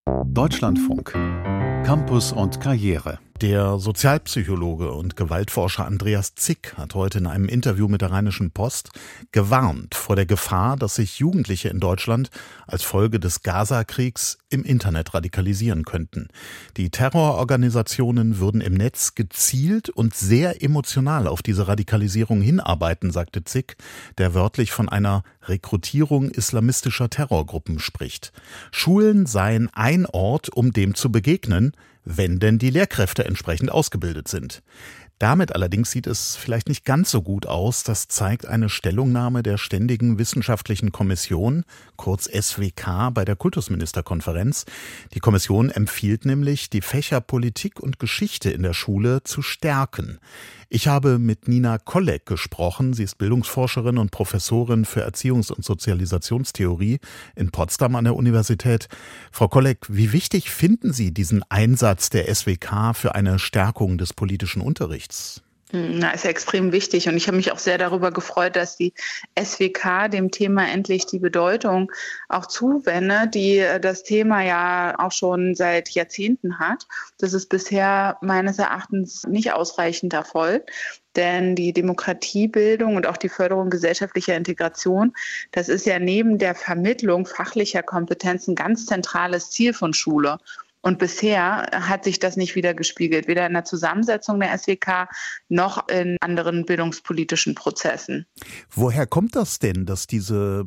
Deutschlandfunk. Campus und Karriere. Der Sozialpsychologe und Gewaltforscher Andreas Zick hat heute in einem Interview mit der Rheinischen Post gewarnt vor der Gefahr, dass sich Jugendliche in Deutschland als Folge des Gaza-Kriegs im Internet radikalisieren könnten. Die Terrororganisationen würden im Netz gezielt und sehr emotional auf diese Radikalisierung hinarbeiten, sagte Zick, der wörtlich von einer Rekrutierung islamistischer Terrorgruppen spricht. Schulen seien ein Ort, um dem zu begegnen, wenn denn die Lehrkräfte entsprechend ausgebildet sind. Damit allerdings sieht es vielleicht nicht ganz so gut aus. Das zeigt eine Stellungnahme der Ständigen Wissenschaftlichen Kommission, kurz SWK, bei der Kultusministerkonferenz. Die Kommission empfiehlt nämlich, die Fächer Politik und Geschichte in der Schule zu stärken. Ich habe mit Nina Kolleg gesprochen. Sie ist Bildungsforscherin und Professorin für Erziehungs- und Sozialisationstheorie in Potsdam an der Universität. Frau Kolleg, wie wichtig finden Sie diesen Einsatz der SWK für eine Stärkung des politischen Unterrichts? Na, ist ja extrem wichtig und ich habe mich auch sehr darüber gefreut, dass die SWK dem Thema endlich die Bedeutung auch zuwendet, die das Thema ja auch schon seit Jahrzehnten hat. Das ist bisher meines Erachtens nicht ausreichend erfolgt. Denn die Demokratiebildung und auch die Förderung gesellschaftlicher Integration, das ist ja neben der Vermittlung fachlicher Kompetenzen ein ganz zentrales Ziel von Schule. Und bisher hat sich das nicht widergespiegelt, weder in der Zusammensetzung der SWK noch in anderen bildungspolitischen Prozessen. Woher kommt das denn, dass dieser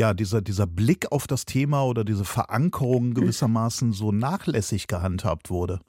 Blick auf das Thema oder diese Verankerung gewissermaßen so nachlässig gehandhabt wurde?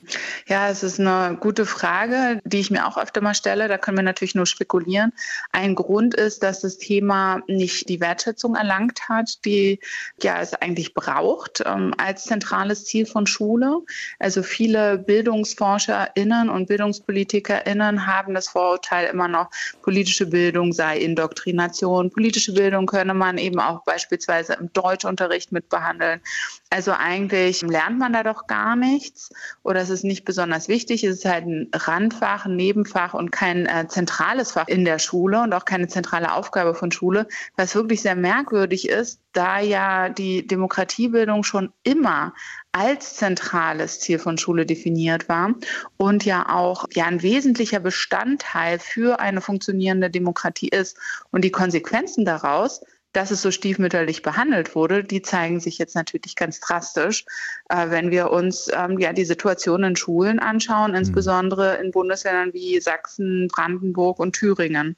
Ja, es ist eine gute Frage, die ich mir auch öfter mal stelle. Da können wir natürlich nur spekulieren. Ein Grund ist, dass das Thema nicht die Wertschätzung erlangt hat, die ja es eigentlich braucht als zentrales Ziel von Schule. Also viele BildungsforscherInnen und BildungspolitikerInnen haben das Vorurteil immer noch, politische Bildung sei Indoktrination. Politische Bildung könne man eben auch beispielsweise im Deutschunterricht mit behandeln. Also eigentlich lernt man da doch gar nichts oder es ist nicht besonders wichtig. Es ist halt ein Randfach, ein Nebenfach und kein zentrales Fach in der Schule und auch keine zentrale Aufgabe von Schule, was wirklich sehr merkwürdig ist, da ja die Demokratiebildung schon immer als zentrales Ziel von Schule definiert war und ja auch ein wesentlicher Bestandteil für eine funktionierende Demokratie ist. Und die Konsequenzen daraus, dass es so stiefmütterlich behandelt wurde, die zeigen sich jetzt natürlich ganz drastisch, wenn wir uns die Situation in Schulen anschauen, insbesondere in Bundesländern wie Sachsen, Brandenburg und Thüringen.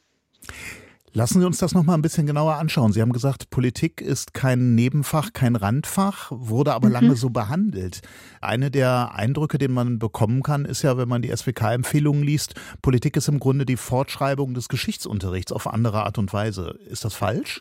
Lassen Sie uns das noch mal ein bisschen genauer anschauen. Sie haben gesagt, Politik ist kein Nebenfach, kein Randfach, wurde aber lange so behandelt. Eine der Eindrücke, den man bekommen kann, ist ja, wenn man die SWK-Empfehlungen liest, Politik ist im Grunde die Fortschreibung des Geschichtsunterrichts auf andere Art und Weise. Ist das falsch?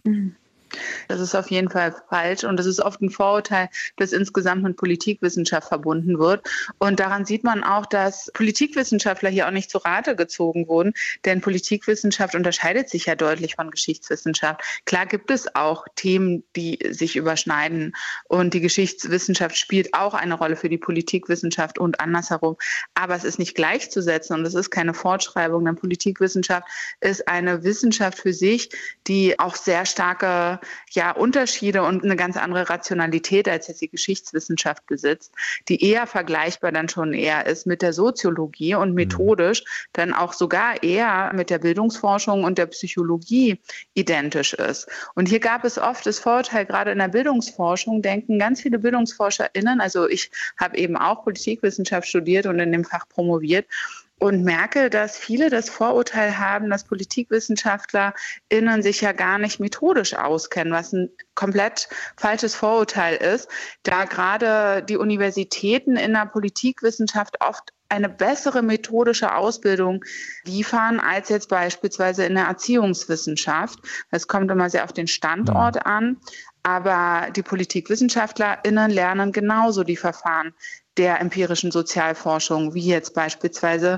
Das ist auf jeden Fall falsch und das ist oft ein Vorurteil, das insgesamt mit Politikwissenschaft verbunden wird. Und daran sieht man auch, dass Politikwissenschaftler hier auch nicht zu Rate gezogen wurden, denn Politikwissenschaft unterscheidet sich ja deutlich von Geschichtswissenschaft. Klar gibt es auch Themen, die sich überschneiden und die Geschichtswissenschaft spielt auch eine Rolle für die Politikwissenschaft und andersherum. Aber es ist nicht gleichzusetzen und es ist keine Fortschreibung, denn Politikwissenschaft ist eine Wissenschaft für sich, die auch sehr starke Unterschiede und eine ganz andere Rationalität als jetzt die Geschichtswissenschaft besitzt, die eher vergleichbar dann schon eher ist mit der Soziologie und methodisch dann auch sogar eher mit der Bildungsforschung und der Psychologie identisch ist. Und hier gab es oft das Vorurteil, gerade in der Bildungsforschung denken ganz viele BildungsforscherInnen, also ich habe eben auch Politikwissenschaft studiert und in dem Fach promoviert, und merke, dass viele das Vorurteil haben, dass PolitikwissenschaftlerInnen sich ja gar nicht methodisch auskennen, was ein komplett falsches Vorurteil ist, da gerade die Universitäten in der Politikwissenschaft oft eine bessere methodische Ausbildung liefern als jetzt beispielsweise in der Erziehungswissenschaft. Es kommt immer sehr auf den Standort an, aber die PolitikwissenschaftlerInnen lernen genauso die Verfahren der empirischen Sozialforschung, wie jetzt beispielsweise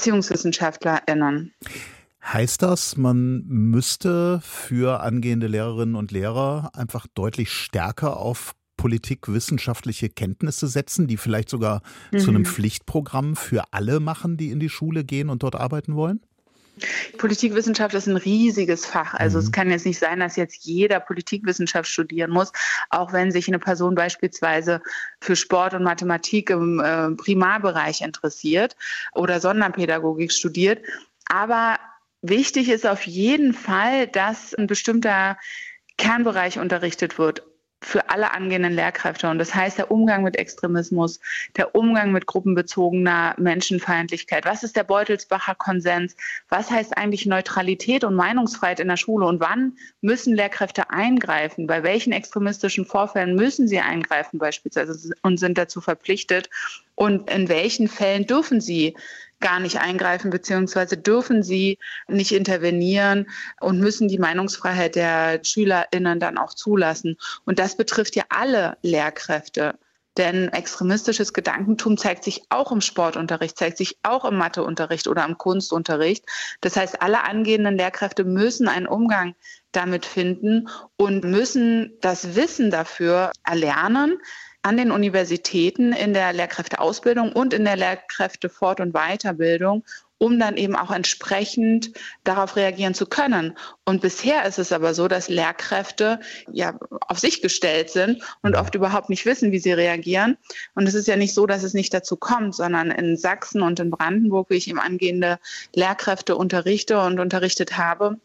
ErziehungswissenschaftlerInnen. Heißt das, man müsste für angehende Lehrerinnen und Lehrer einfach deutlich stärker auf politikwissenschaftliche Kenntnisse setzen, die vielleicht sogar zu einem Pflichtprogramm für alle machen, die in die Schule gehen und dort arbeiten wollen? Politikwissenschaft ist ein riesiges Fach. Also es kann jetzt nicht sein, dass jetzt jeder Politikwissenschaft studieren muss, auch wenn sich eine Person beispielsweise für Sport und Mathematik im Primarbereich interessiert oder Sonderpädagogik studiert. Aber wichtig ist auf jeden Fall, dass ein bestimmter Kernbereich unterrichtet wird für alle angehenden Lehrkräfte. Und das heißt, der Umgang mit Extremismus, der Umgang mit gruppenbezogener Menschenfeindlichkeit. Was ist der Beutelsbacher Konsens? Was heißt eigentlich Neutralität und Meinungsfreiheit in der Schule? Und wann müssen Lehrkräfte eingreifen? Bei welchen extremistischen Vorfällen müssen sie eingreifen beispielsweise und sind dazu verpflichtet? Und in welchen Fällen dürfen sie gar nicht eingreifen, beziehungsweise dürfen sie nicht intervenieren und müssen die Meinungsfreiheit der SchülerInnen dann auch zulassen. Und das betrifft ja alle Lehrkräfte. Denn extremistisches Gedankentum zeigt sich auch im Sportunterricht, zeigt sich auch im Matheunterricht oder im Kunstunterricht. Das heißt, alle angehenden Lehrkräfte müssen einen Umgang damit finden und müssen das Wissen dafür erlernen, an den Universitäten in der Lehrkräfteausbildung und in der Lehrkräftefort- und Weiterbildung, um dann eben auch entsprechend darauf reagieren zu können. Und bisher ist es aber so, dass Lehrkräfte ja auf sich gestellt sind und oft überhaupt nicht wissen, wie sie reagieren. Und es ist ja nicht so, dass es nicht dazu kommt, sondern in Sachsen und in Brandenburg, wie ich eben angehende Lehrkräfte unterrichte und unterrichtet habe,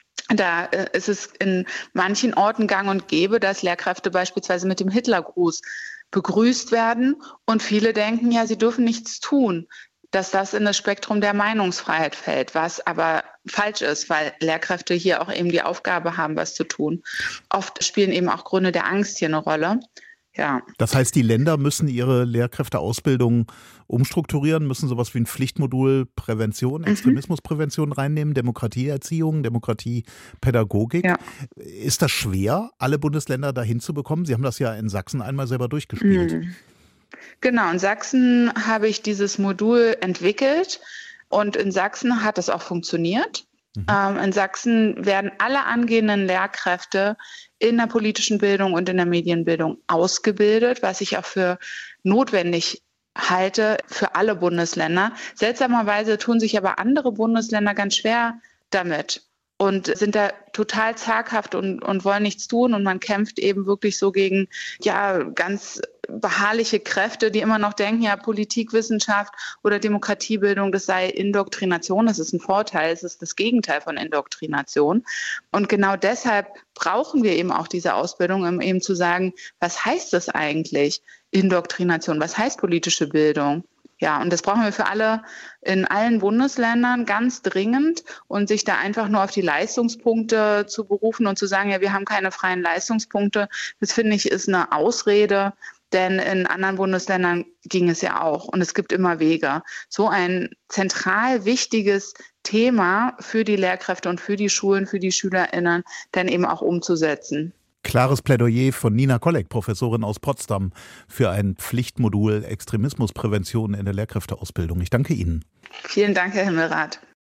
da ist es in manchen Orten gang und gäbe, dass Lehrkräfte beispielsweise mit dem Hitlergruß begrüßt werden und viele denken, ja, sie dürfen nichts tun, dass das in das Spektrum der Meinungsfreiheit fällt, was aber falsch ist, weil Lehrkräfte hier auch eben die Aufgabe haben, was zu tun. Oft spielen eben auch Gründe der Angst hier eine Rolle. Ja. Das heißt, die Länder müssen ihre Lehrkräfteausbildung umstrukturieren, müssen sowas wie ein Pflichtmodul Prävention, Extremismusprävention reinnehmen, Demokratieerziehung, Demokratiepädagogik. Ja. Ist das schwer, alle Bundesländer dahin zu bekommen? Sie haben das ja in Sachsen einmal selber durchgespielt. Genau, in Sachsen habe ich dieses Modul entwickelt und in Sachsen hat es auch funktioniert. In Sachsen werden alle angehenden Lehrkräfte in der politischen Bildung und in der Medienbildung ausgebildet, was ich auch für notwendig halte für alle Bundesländer. Seltsamerweise tun sich aber andere Bundesländer ganz schwer damit und sind da total zaghaft und wollen nichts tun. Und man kämpft eben wirklich so gegen ganz beharrliche Kräfte, die immer noch denken, ja, Politikwissenschaft oder Demokratiebildung, das sei Indoktrination. Das ist ein Vorteil, es ist das Gegenteil von Indoktrination. Und genau deshalb brauchen wir eben auch diese Ausbildung, um eben zu sagen, was heißt das eigentlich, Indoktrination? Was heißt politische Bildung? Ja, und das brauchen wir für alle in allen Bundesländern ganz dringend und sich da einfach nur auf die Leistungspunkte zu berufen und zu sagen, ja, wir haben keine freien Leistungspunkte, das finde ich ist eine Ausrede, denn in anderen Bundesländern ging es ja auch und es gibt immer Wege. So ein zentral wichtiges Thema für die Lehrkräfte und für die Schulen, für die SchülerInnen dann eben auch umzusetzen. Klares Plädoyer von Nina Kolleg, Professorin aus Potsdam, für ein Pflichtmodul Extremismusprävention in der Lehrkräfteausbildung. Ich danke Ihnen. Vielen Dank, Herr Himmelrath.